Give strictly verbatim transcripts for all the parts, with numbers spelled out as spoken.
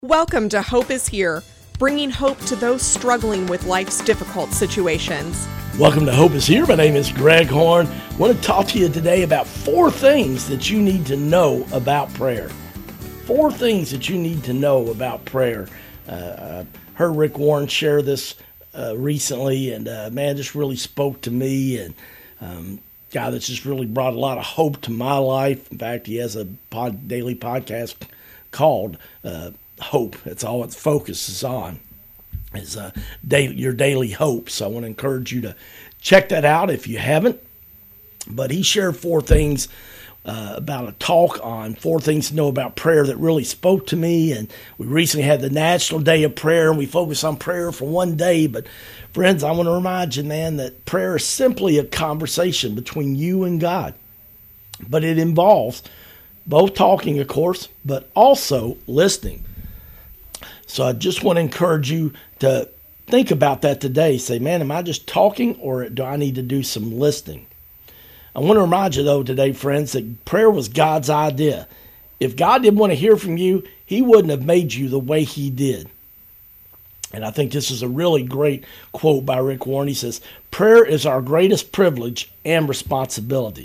Welcome to Hope is Here, bringing hope to those struggling with life's difficult situations. Welcome to Hope is Here. My name is Greg Horn. I want to talk to you today about four things that you need to know about prayer. Four things that you need to know about prayer. Uh, I heard Rick Warren share this uh, recently, and uh, man, just really spoke to me, and um, guy that's just really brought a lot of hope to my life. In fact, he has a pod, daily podcast called uh, Hope. That's all its focus is on, is uh, daily, your daily hope. So I want to encourage you to check that out if you haven't. But he shared four things uh, about a talk on four things to know about prayer that really spoke to me. And we recently had the National Day of Prayer, and we focus on prayer for one day. But friends, I want to remind you, man, that prayer is simply a conversation between you and God. But it involves both talking, of course, but also listening. So I just want to encourage you to think about that today. Say, man, am I just talking, or do I need to do some listening? I want to remind you, though, today, friends, that prayer was God's idea. If God didn't want to hear from you, he wouldn't have made you the way he did. And I think this is a really great quote by Rick Warren. He says, prayer is our greatest privilege and responsibility.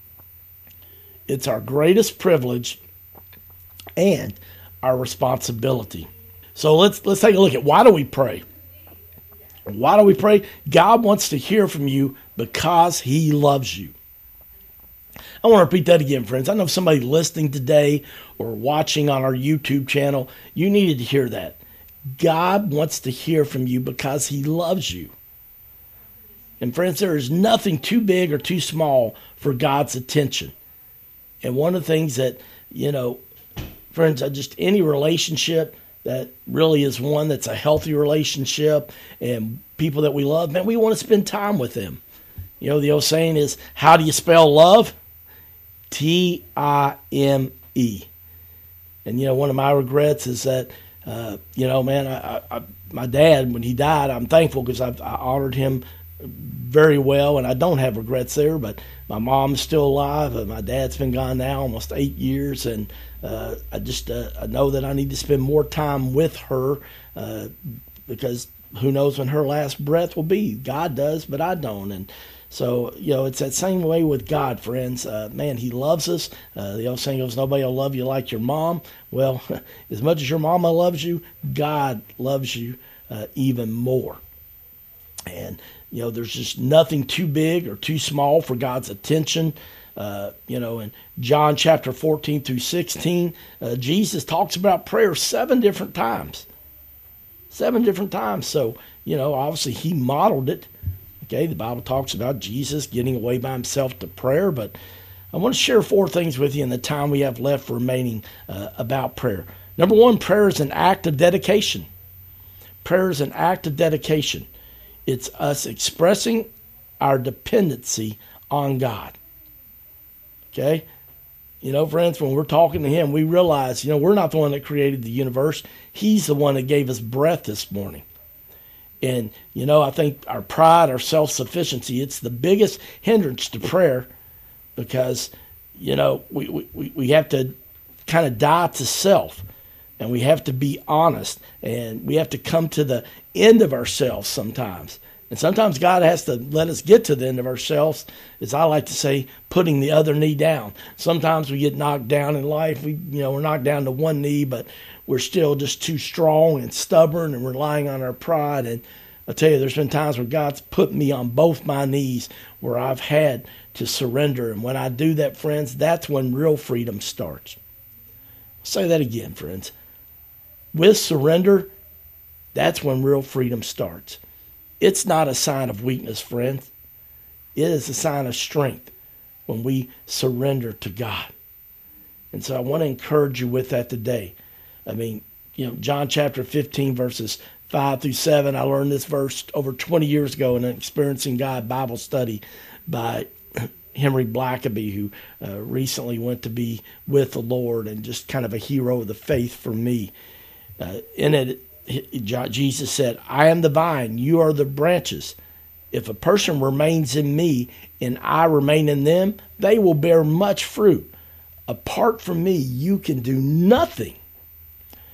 It's our greatest privilege and our responsibility. So let's let's take a look at, why do we pray? Why do we pray? God wants to hear from you because he loves you. I want to repeat that again, friends. I know somebody listening today or watching on our YouTube channel, you needed to hear that. God wants to hear from you because he loves you. And friends, there is nothing too big or too small for God's attention. And one of the things that, you know, friends, just any relationship that really is one that's a healthy relationship, and people that we love, man, we want to spend time with them. You know, the old saying is, how do you spell love? T I M E. And, you know, one of my regrets is that, uh, you know, man, I, I, my dad, when he died, I'm thankful because I've, I honored him very well, and I don't have regrets there, but my mom's still alive, and my dad's been gone now almost eight years, and uh, I just uh, I know that I need to spend more time with her uh, because who knows when her last breath will be. God does, but I don't. And so, you know, it's that same way with God, friends. Uh, man, he loves us. Uh, the old saying goes, nobody will love you like your mom. Well, as much as your mama loves you, God loves you uh, even more. And, you know, there's just nothing too big or too small for God's attention. Uh, you know, in John chapter fourteen through sixteen, uh, Jesus talks about prayer seven different times. Seven different times. So, you know, obviously he modeled it. Okay, the Bible talks about Jesus getting away by himself to prayer, but I want to share four things with you in the time we have left remaining uh, about prayer. Number one, prayer is an act of dedication. Prayer is an act of dedication. It's us expressing our dependency on God. Okay? You know, friends, when we're talking to him, we realize, you know, we're not the one that created the universe. He's the one that gave us breath this morning. And, you know, I think our pride, our self-sufficiency, it's the biggest hindrance to prayer because, you know, we, we, we have to kind of die to self. And we have to be honest, and we have to come to the end of ourselves sometimes. And sometimes God has to let us get to the end of ourselves, as I like to say, putting the other knee down. Sometimes we get knocked down in life. We, you know, we're knocked down to one knee, but we're still just too strong and stubborn and relying on our pride. And I tell you, there's been times where God's put me on both my knees where I've had to surrender. And when I do that, friends, that's when real freedom starts. I'll say that again, friends. With surrender, that's when real freedom starts. It's not a sign of weakness, friends. It is a sign of strength when we surrender to God. And so I want to encourage you with that today. I mean, you know, John chapter fifteen, verses five through seven. I learned this verse over twenty years ago in an Experiencing God Bible study by Henry Blackaby, who uh, recently went to be with the Lord and just kind of a hero of the faith for me. Uh, in it, Jesus said, I am the vine, you are the branches. If a person remains in me and I remain in them, they will bear much fruit. Apart from me, you can do nothing.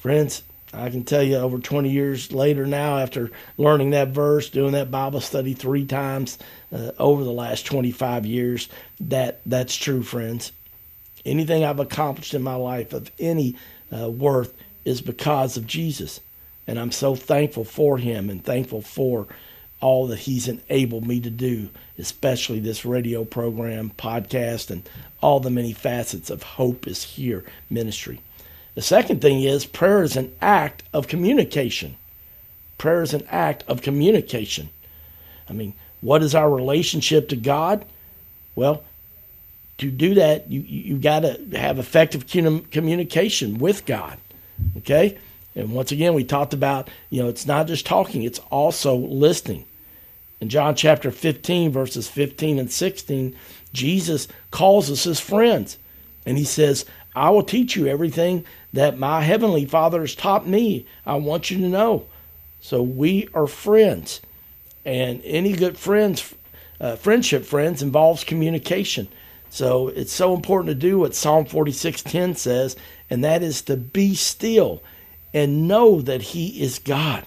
Friends, I can tell you over twenty years later now, after learning that verse, doing that Bible study three times uh, over the last twenty-five years, that that's true, friends. Anything I've accomplished in my life of any uh, worth is because of Jesus. And I'm so thankful for him and thankful for all that he's enabled me to do, especially this radio program, podcast, and all the many facets of Hope is Here ministry. The second thing is prayer is an act of communication. Prayer is an act of communication. I mean, what is our relationship to God? Well, to do that, you you got to have effective communication with God. Okay? And once again, we talked about, you know, it's not just talking, it's also listening. In John chapter fifteen, verses fifteen and sixteen, Jesus calls us his friends. And he says, I will teach you everything that my heavenly Father has taught me. I want you to know. So we are friends. And any good friends, uh, friendship friends involves communication. So it's so important to do what Psalm forty-six ten says, and that is to be still and know that he is God.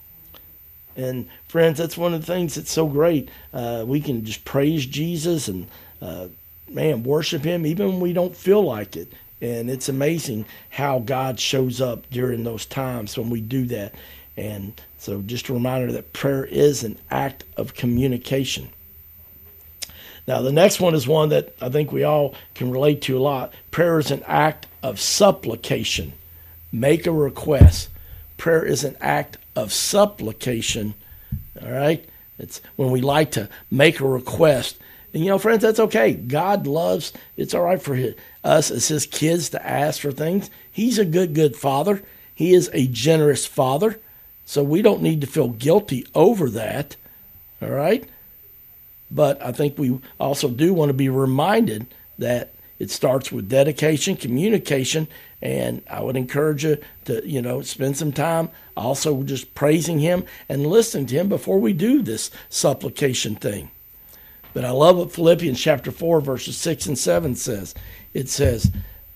And friends, that's one of the things that's so great. Uh, we can just praise Jesus and, uh, man, worship him even when we don't feel like it. And it's amazing how God shows up during those times when we do that. And so just a reminder that prayer is an act of communication. Now, the next one is one that I think we all can relate to a lot. Prayer is an act of supplication. Make a request. Prayer is an act of supplication. All right? It's when we like to make a request. And, you know, friends, that's okay. God loves, it's all right for his, us as his kids to ask for things. He's a good, good father. He is a generous father. So we don't need to feel guilty over that. All right? But I think we also do want to be reminded that it starts with dedication, communication, and I would encourage you to, you know, spend some time also just praising him and listening to him before we do this supplication thing. But I love what Philippians chapter four, verses six and seven says. It says,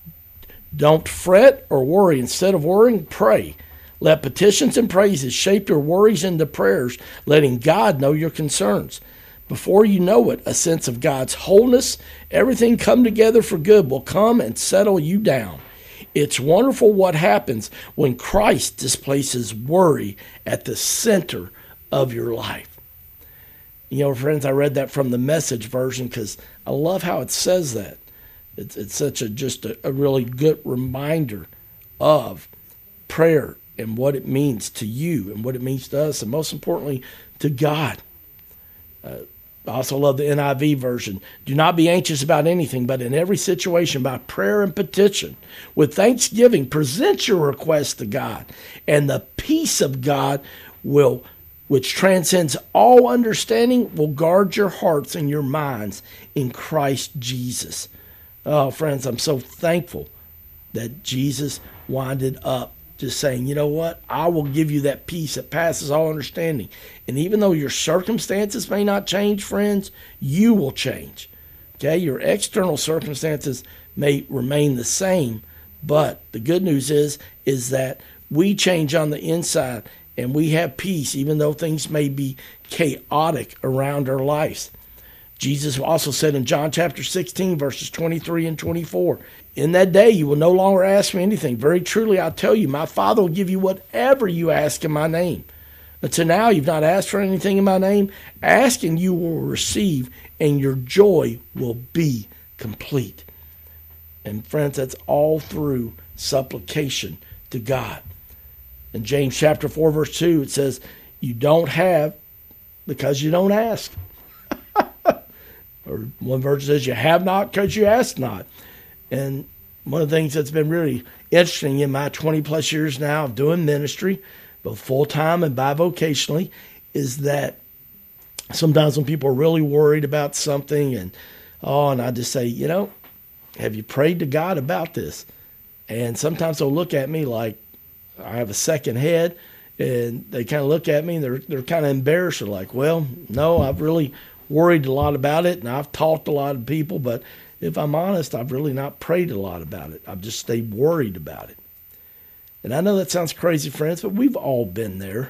don't fret or worry. Instead of worrying, pray. Let petitions and praises shape your worries into prayers, letting God know your concerns. Before you know it, a sense of God's wholeness, everything come together for good, will come and settle you down. It's wonderful what happens when Christ displaces worry at the center of your life. You know, friends, I read that from the Message version because I love how it says that. It's, it's such a just a, a really good reminder of prayer and what it means to you and what it means to us, and most importantly, to God. Uh, I also love the N I V version. Do not be anxious about anything, but in every situation, by prayer and petition, with thanksgiving, present your requests to God, and the peace of God will, which transcends all understanding, will guard your hearts and your minds in Christ Jesus. Oh, friends, I'm so thankful that Jesus winded up just saying, you know what? I will give you that peace that passes all understanding. And even though your circumstances may not change, friends, you will change. Okay? Your external circumstances may remain the same, but the good news is, is that we change on the inside and we have peace even though things may be chaotic around our lives. Jesus also said in John chapter sixteen, verses twenty-three and twenty-four, in that day you will no longer ask me anything. Very truly I tell you, my Father will give you whatever you ask in my name. Until now you've not asked for anything in my name. Ask and you will receive, and your joy will be complete. And friends, that's all through supplication to God. In James chapter four, verse two, it says, you don't have because you don't ask. Or one verse says, you have not because you ask not. And one of the things that's been really interesting in my twenty plus years now of doing ministry, both full-time and bivocationally, is that sometimes when people are really worried about something and, oh, and I just say, you know, have you prayed to God about this? And sometimes they'll look at me like I have a second head, and they kind of look at me and they're, they're kind of embarrassed. They're like, well, no, I've really worried a lot about it, and I've talked to a lot of people, but if I'm honest, I've really not prayed a lot about it. I've just stayed worried about it. And I know that sounds crazy, friends, but we've all been there.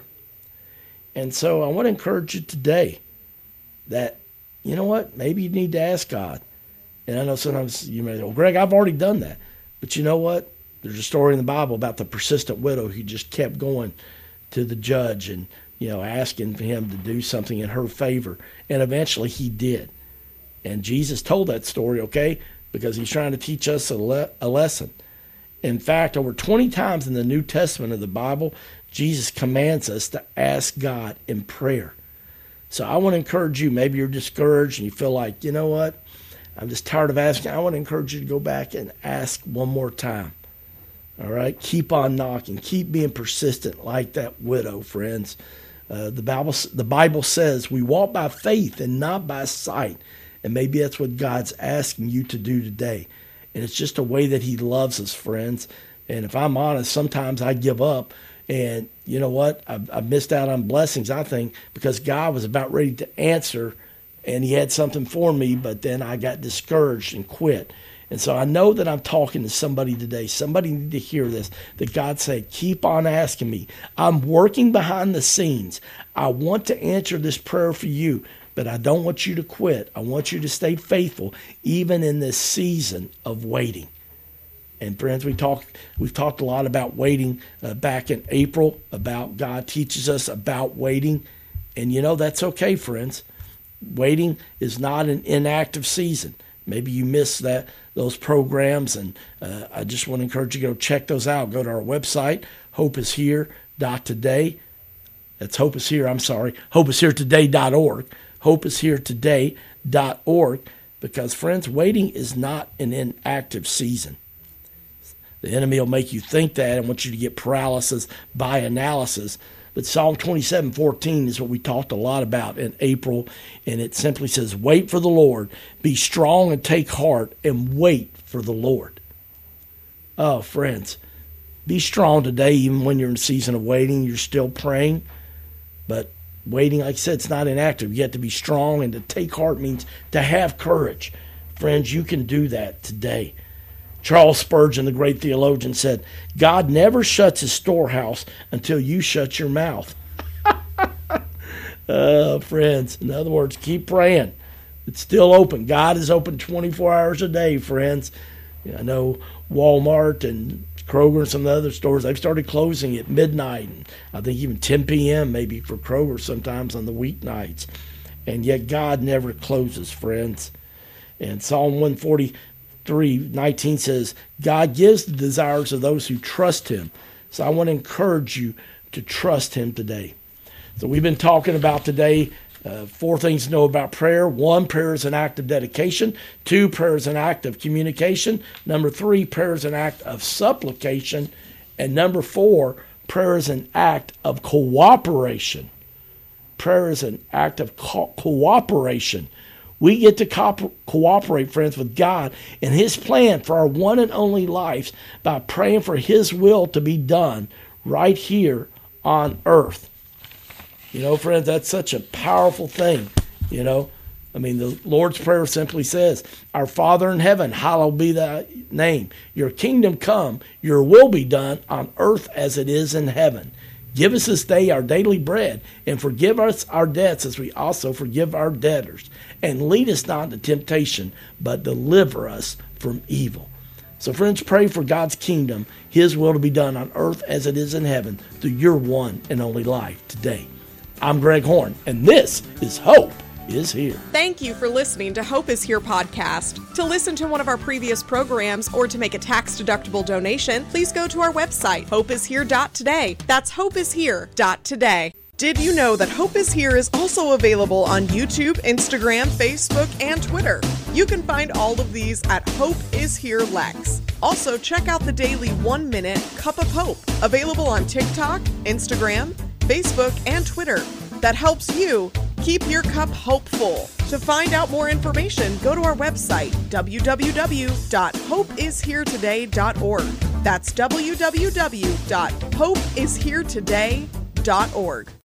And so I want to encourage you today that, you know what, maybe you need to ask God. And I know sometimes you may say, well, Greg, I've already done that. But you know what? There's a story in the Bible about the persistent widow who just kept going to the judge and, you know, asking for him to do something in her favor. And eventually he did. And Jesus told that story, okay, because he's trying to teach us a, le- a lesson. In fact, over twenty times in the New Testament of the Bible, Jesus commands us to ask God in prayer. So I want to encourage you, maybe you're discouraged and you feel like, you know what, I'm just tired of asking. I want to encourage you to go back and ask one more time. All right? Keep on knocking. Keep being persistent like that widow, friends. Uh, the Bible, the Bible says we walk by faith and not by sight. And maybe that's what God's asking you to do today. And it's just a way that he loves us, friends. And if I'm honest, sometimes I give up. And you know what? I've, I've missed out on blessings, I think, because God was about ready to answer and he had something for me, but then I got discouraged and quit. And so I know that I'm talking to somebody today. Somebody need to hear this, that God said, keep on asking me. I'm working behind the scenes. I want to answer this prayer for you, but I don't want you to quit. I want you to stay faithful, even in this season of waiting. And friends, we talk, we've talked a lot about waiting uh, back in April, about God teaches us about waiting. And you know, that's okay, friends. Waiting is not an inactive season. Maybe you missed that those programs, and uh, I just want to encourage you to go check those out. Go to our website, hope is here dot today. That's Hope is Here, I'm sorry, hope is here today dot org. hope is here today dot org, because, friends, waiting is not an inactive season. The enemy will make you think that and want you to get paralysis by analysis. But Psalm twenty-seven fourteen is what we talked a lot about in April, and it simply says, wait for the Lord, be strong and take heart, and wait for the Lord. Oh, friends, be strong today, even when you're in a season of waiting. You're still praying, but waiting, like I said, it's not inactive. You have to be strong, and to take heart means to have courage. Friends, you can do that today. Charles Spurgeon, the great theologian, said, God never shuts his storehouse until you shut your mouth. uh, friends, in other words, keep praying. It's still open. God is open twenty-four hours a day, friends. I know Walmart and Kroger and some of the other stores, they've started closing at midnight. And I think even ten p.m. maybe for Kroger sometimes on the weeknights. And yet God never closes, friends. And Psalm one forty-three nineteen says, God gives the desires of those who trust him. So I want to encourage you to trust him today. So we've been talking about today uh, four things to know about prayer. One, prayer is an act of dedication. Two, prayer is an act of communication. Number three, prayer is an act of supplication. And number four, prayer is an act of cooperation. Prayer is an act of co- cooperation. We get to co- cooperate, friends, with God and his plan for our one and only lives by praying for his will to be done right here on earth. You know, friends, that's such a powerful thing, you know. I mean, the Lord's Prayer simply says, our Father in heaven, hallowed be thy name. Your kingdom come, your will be done on earth as it is in heaven. Give us this day our daily bread, and forgive us our debts as we also forgive our debtors. And lead us not into temptation, but deliver us from evil. So, friends, pray for God's kingdom, his will to be done on earth as it is in heaven, through your one and only life today. I'm Greg Horn, and this is Hope is Here. Thank you for listening to Hope is Here podcast. To listen to one of our previous programs or to make a tax-deductible donation, please go to our website, hope is here dot today. That's hope is here dot today. Did you know that Hope is Here is also available on YouTube, Instagram, Facebook, and Twitter? You can find all of these at Hope is Here Lex. Also, check out the daily one-minute Cup of Hope, available on TikTok, Instagram, Facebook, and Twitter. That helps you keep your cup hopeful. To find out more information, go to our website, w w w dot hope is here today dot org. That's w w w dot hope is here today dot org.